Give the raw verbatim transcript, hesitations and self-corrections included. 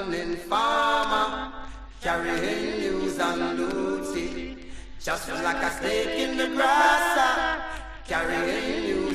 running farmer, carrying news and loot it, just like a snake in the grass, carrying news.